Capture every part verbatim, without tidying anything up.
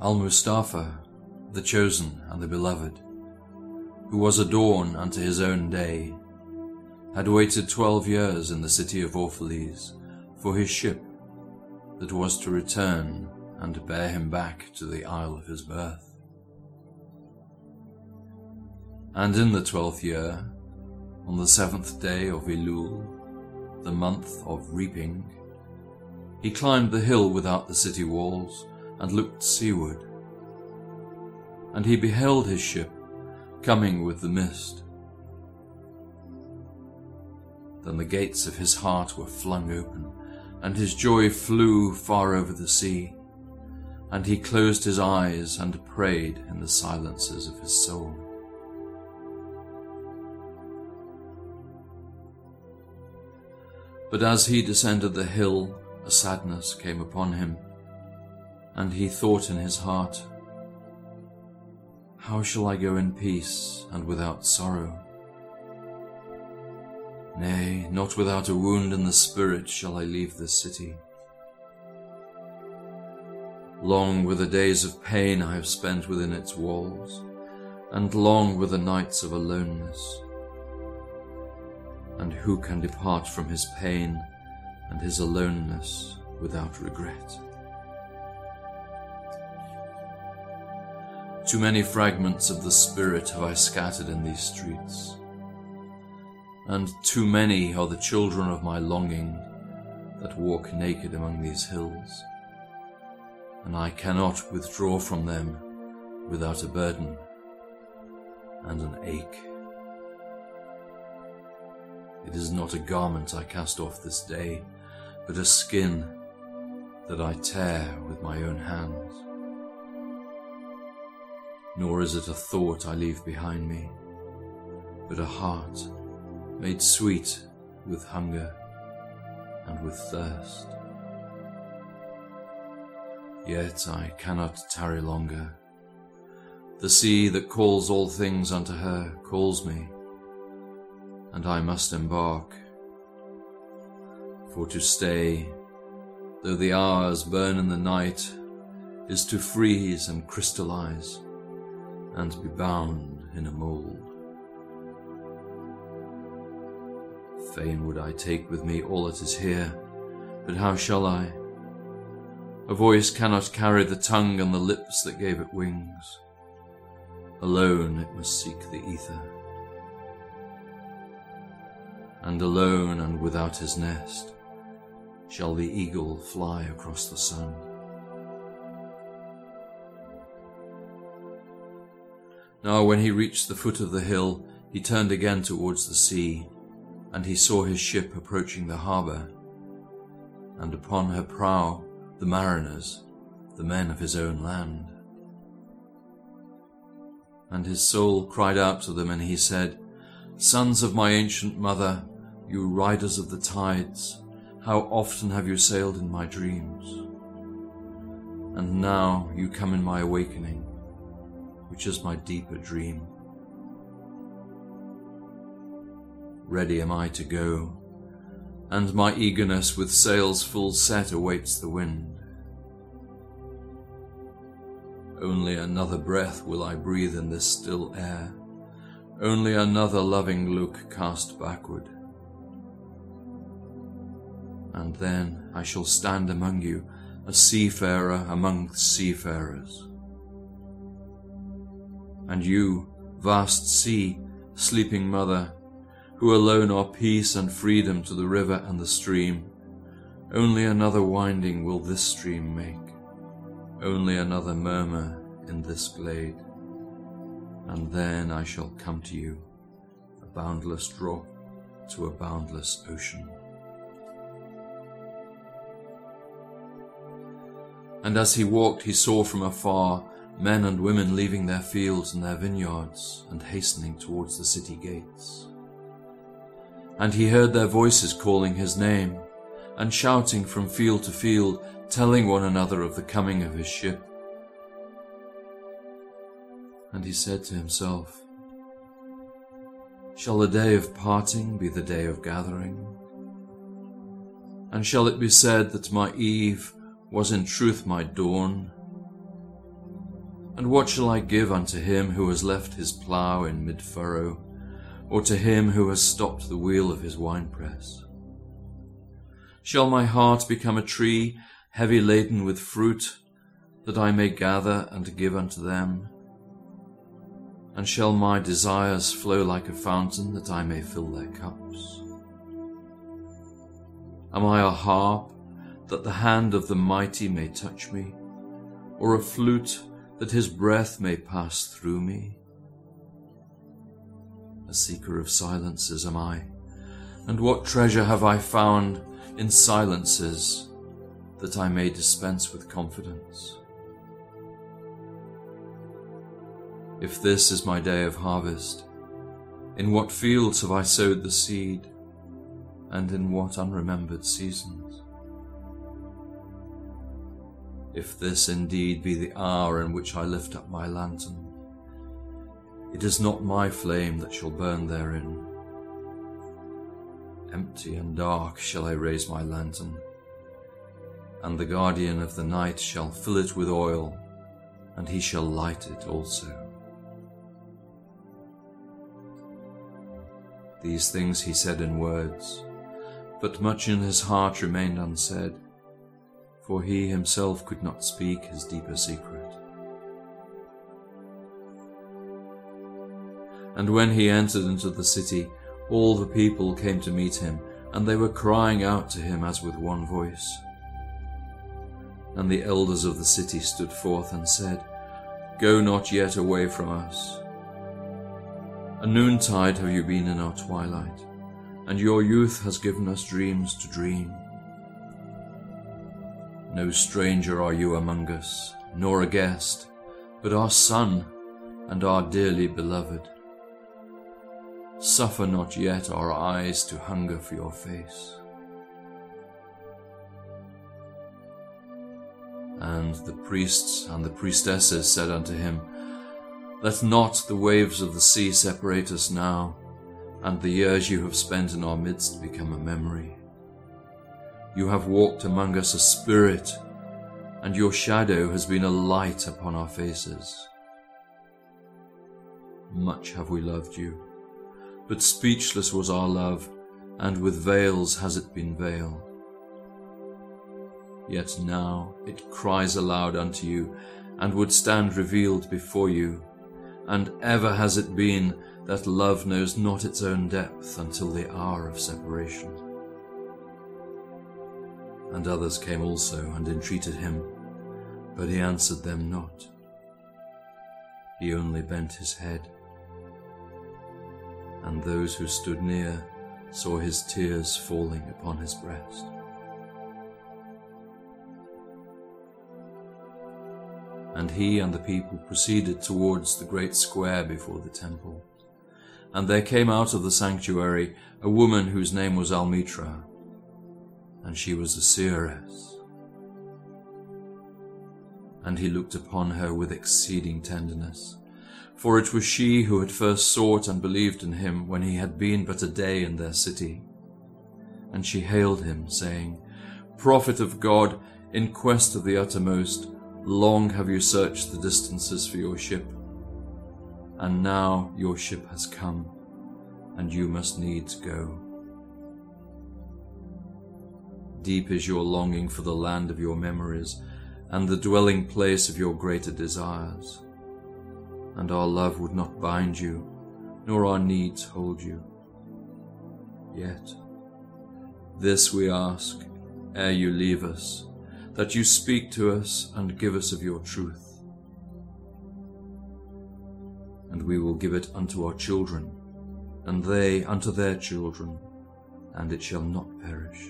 Al-Mustafa, the chosen and the beloved, who was a dawn unto his own day, had waited twelve years in the city of Orphalese for his ship that was to return and bear him back to the isle of his birth. And in the twelfth year, on the seventh day of Elul, the month of reaping, he climbed the hill without the city walls and looked seaward. And he beheld his ship coming with the mist. Then the gates of his heart were flung open, and his joy flew far over the sea, and he closed his eyes and prayed in the silences of his soul. But as he descended the hill, a sadness came upon him, and he thought in his heart, "How shall I go in peace and without sorrow? Nay, not without a wound in the spirit shall I leave this city. Long were the days of pain I have spent within its walls, and long were the nights of aloneness. And who can depart from his pain and his aloneness without regret? Too many fragments of the spirit have I scattered in these streets, and too many are the children of my longing that walk naked among these hills, and I cannot withdraw from them without a burden and an ache. It is not a garment I cast off this day, but a skin that I tear with my own hands. Nor is it a thought I leave behind me, but a heart made sweet with hunger and with thirst. Yet I cannot tarry longer. The sea that calls all things unto her calls me, and I must embark. For to stay, though the hours burn in the night, is to freeze and crystallize, and be bound in a mold. Fain would I take with me all that is here, but how shall I? A voice cannot carry the tongue and the lips that gave it wings. Alone it must seek the ether. And alone and without his nest shall the eagle fly across the sun. Now when he reached the foot of the hill, he turned again towards the sea, and he saw his ship approaching the harbour, and upon her prow the mariners, the men of his own land. And his soul cried out to them, and he said, "Sons of my ancient mother, you riders of the tides, how often have you sailed in my dreams? And now you come in my awakening, which is my deeper dream. Ready am I to go, and my eagerness with sails full set awaits the wind. Only another breath will I breathe in this still air, only another loving look cast backward. And then I shall stand among you, a seafarer among seafarers. And you, vast sea, sleeping mother, who alone are peace and freedom to the river and the stream, only another winding will this stream make, only another murmur in this glade, and then I shall come to you, a boundless drop to a boundless ocean." And as he walked, he saw from afar men and women leaving their fields and their vineyards and hastening towards the city gates. And he heard their voices calling his name and shouting from field to field, telling one another of the coming of his ship. And he said to himself, "Shall the day of parting be the day of gathering? And shall it be said that my eve was in truth my dawn? And what shall I give unto him who has left his plough in mid-furrow, or to him who has stopped the wheel of his winepress? Shall my heart become a tree heavy laden with fruit, that I may gather and give unto them? And shall my desires flow like a fountain, that I may fill their cups? Am I a harp, that the hand of the mighty may touch me, or a flute, that his breath may pass through me? A seeker of silences am I, and what treasure have I found in silences, that I may dispense with confidence? If this is my day of harvest, in what fields have I sowed the seed, and in what unremembered seasons? If this indeed be the hour in which I lift up my lantern, it is not my flame that shall burn therein. Empty and dark shall I raise my lantern, and the guardian of the night shall fill it with oil, and he shall light it also. These things he said in words, but much in his heart remained unsaid, for he himself could not speak his deeper secret. And when he entered into the city, all the people came to meet him, and they were crying out to him as with one voice. And the elders of the city stood forth and said, Go not yet away from us. A noontide have you been in our twilight, and your youth has given us dreams to dream. No stranger are you among us, nor a guest, but our son and our dearly beloved. Suffer not yet our eyes to hunger for your face. And the priests and the priestesses said unto him, Let not the waves of the sea separate us now, and the years you have spent in our midst become a memory. You have walked among us a spirit, and your shadow has been a light upon our faces. Much have we loved you, but speechless was our love, and with veils has it been veiled. Yet now it cries aloud unto you, and would stand revealed before you, and ever has it been that love knows not its own depth until the hour of separation. And others came also and entreated him, but he answered them not. He only bent his head. And those who stood near saw his tears falling upon his breast. And he and the people proceeded towards the great square before the temple. And there came out of the sanctuary a woman whose name was Almitra, and she was a seeress. And he looked upon her with exceeding tenderness, for it was she who had first sought and believed in him when he had been but a day in their city. And she hailed him, saying, Prophet of God, in quest of the uttermost, long have you searched the distances for your ship, and now your ship has come, and you must needs go. Deep is your longing for the land of your memories, and the dwelling place of your greater desires. And our love would not bind you, nor our needs hold you. Yet, this we ask, ere you leave us, that you speak to us and give us of your truth. And we will give it unto our children, and they unto their children, and it shall not perish.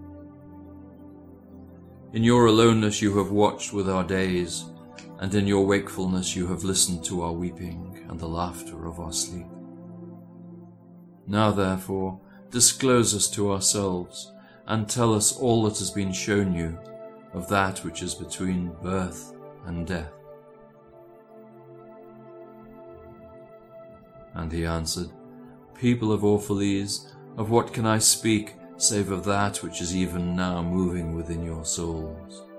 In your aloneness you have watched with our days, and in your wakefulness you have listened to our weeping and the laughter of our sleep. Now therefore disclose us to ourselves, and tell us all that has been shown you of that which is between birth and death. And he answered, People of Orphalese, of what can I speak, save of that which is even now moving within your souls?